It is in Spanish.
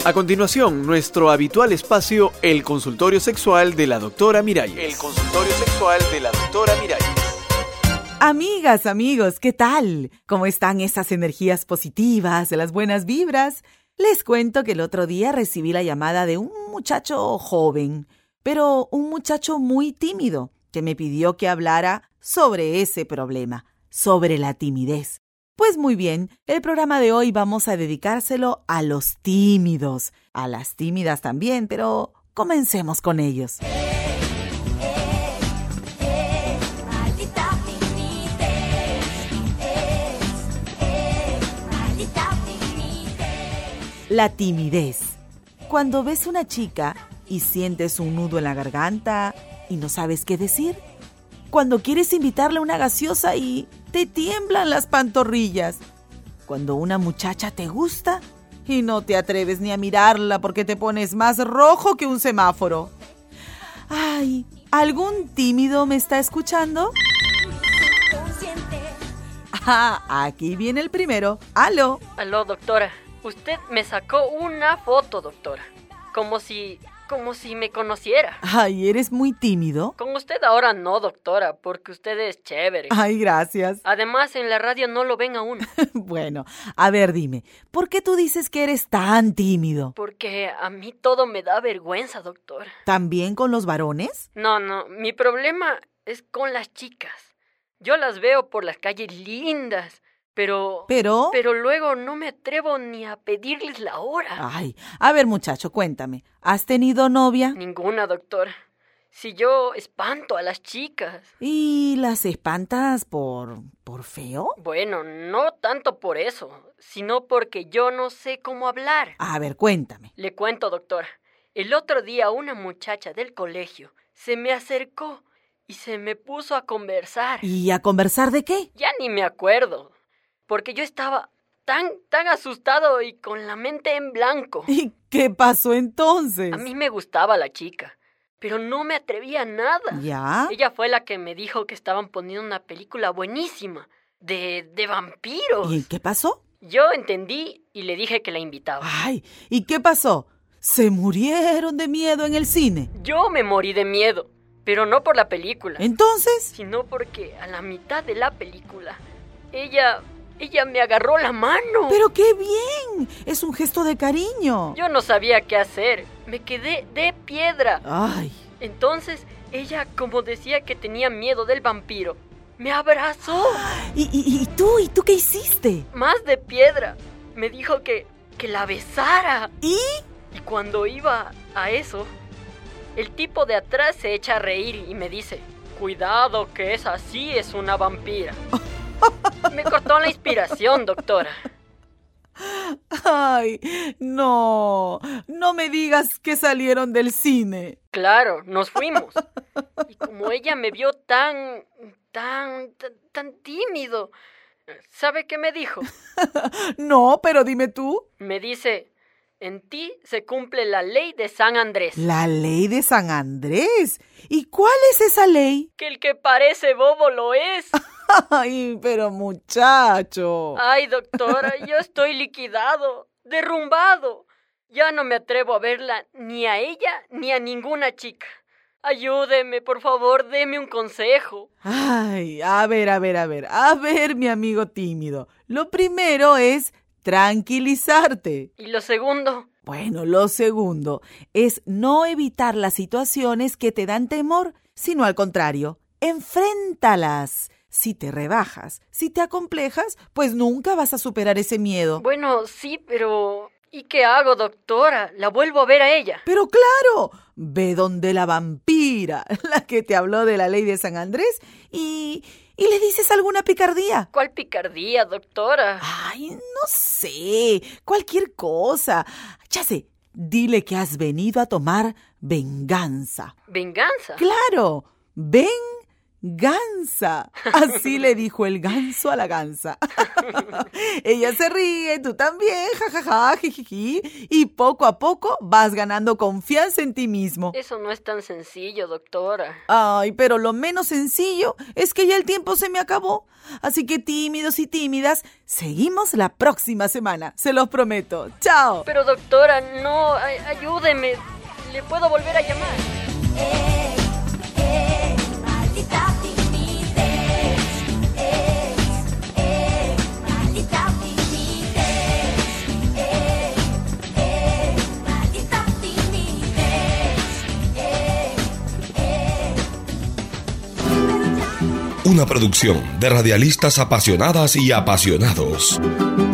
A continuación, nuestro habitual espacio, el consultorio sexual de la doctora Miralles. El consultorio sexual de la doctora Miralles. Amigas, amigos, ¿qué tal? ¿Cómo están esas energías positivas, las buenas vibras? Les cuento que el otro día recibí la llamada de un muchacho joven, pero un muchacho muy tímido, que me pidió que hablara sobre ese problema, sobre la timidez. Pues muy bien, el programa de hoy vamos a dedicárselo a los tímidos, a las tímidas también, pero comencemos con ellos. La timidez. Cuando ves una chica y sientes un nudo en la garganta y no sabes qué decir. Cuando quieres invitarle una gaseosa y te tiemblan las pantorrillas. Cuando una muchacha te gusta y no te atreves ni a mirarla porque te pones más rojo que un semáforo. Ay, ¿algún tímido me está escuchando? Aquí viene el primero. ¡Aló! Aló, doctora. Usted me sacó una foto, doctora. Como si me conociera. Ay, ¿eres muy tímido? Con usted ahora no, doctora, porque usted es chévere. Ay, gracias. Además, en la radio no lo ven a uno. Bueno, a ver, dime, ¿por qué tú dices que eres tan tímido? Porque a mí todo me da vergüenza, doctora. ¿También con los varones? No, mi problema es con las chicas. Yo las veo por las calles lindas, pero luego no me atrevo ni a pedirles la hora. Ay, a ver, muchacho, cuéntame, ¿has tenido novia? Ninguna, doctora. Si yo espanto a las chicas. ¿Y las espantas por feo? Bueno, no tanto por eso, sino porque yo no sé cómo hablar. A ver, cuéntame. Le cuento, doctora. El otro día una muchacha del colegio se me acercó y se me puso a conversar. ¿Y a conversar de qué? Ya ni me acuerdo. Porque yo estaba tan asustado y con la mente en blanco. ¿Y qué pasó entonces? A mí me gustaba la chica, pero no me atrevía a nada. ¿Ya? Ella fue la que me dijo que estaban poniendo una película buenísima, de vampiros. ¿Y qué pasó? Yo entendí y le dije que la invitaba. Ay, ¿y qué pasó? ¿Se murieron de miedo en el cine? Yo me morí de miedo, pero no por la película. ¿Entonces? Sino porque a la mitad de la película, ella me agarró la mano. ¡Pero qué bien! Es un gesto de cariño. Yo no sabía qué hacer. Me quedé de piedra. ¡Ay! Entonces, ella, como decía que tenía miedo del vampiro, me abrazó. ¿Y tú qué hiciste? Más de piedra. Me dijo que la besara. ¿Y? Y cuando iba a eso, el tipo de atrás se echa a reír y me dice: cuidado que esa sí es una vampira. Me cortó la inspiración, doctora. Ay, no me digas que salieron del cine. Claro, nos fuimos. Y como ella me vio tan tímido, ¿sabe qué me dijo? No, pero dime tú. Me dice: en ti se cumple la ley de San Andrés. ¿La ley de San Andrés? ¿Y cuál es esa ley? Que el que parece bobo lo es. Ay, pero muchacho. Ay, doctora, yo estoy liquidado, derrumbado. Ya no me atrevo a verla ni a ella ni a ninguna chica. Ayúdeme, por favor, deme un consejo. Ay, a ver, mi amigo tímido. Lo primero es tranquilizarte. ¿Y lo segundo? Bueno, lo segundo es no evitar las situaciones que te dan temor, sino al contrario, enfréntalas. Si te rebajas, si te acomplejas, pues nunca vas a superar ese miedo. Bueno, sí, pero ¿y qué hago, doctora? ¿La vuelvo a ver a ella? Pero claro, ve donde la vampira, la que te habló de la ley de San Andrés, y le dices alguna picardía. ¿Cuál picardía, doctora? Ay, no sé, cualquier cosa. Ya sé, dile que has venido a tomar venganza. ¿Venganza? Claro, venganza. gansa. Así le dijo el ganso a la gansa. Ella se ríe, tú también, jajaja, jijiji, y poco a poco vas ganando confianza en ti mismo. Eso no es tan sencillo, doctora. Ay, pero lo menos sencillo es que ya el tiempo se me acabó. Así que tímidos y tímidas, seguimos la próxima semana, se los prometo. ¡Chao! Pero doctora, no, ayúdeme. ¿Le puedo volver a llamar? Maldita timidez. Maldita timidez. Maldita timidez. Una producción de radialistas apasionadas y apasionados.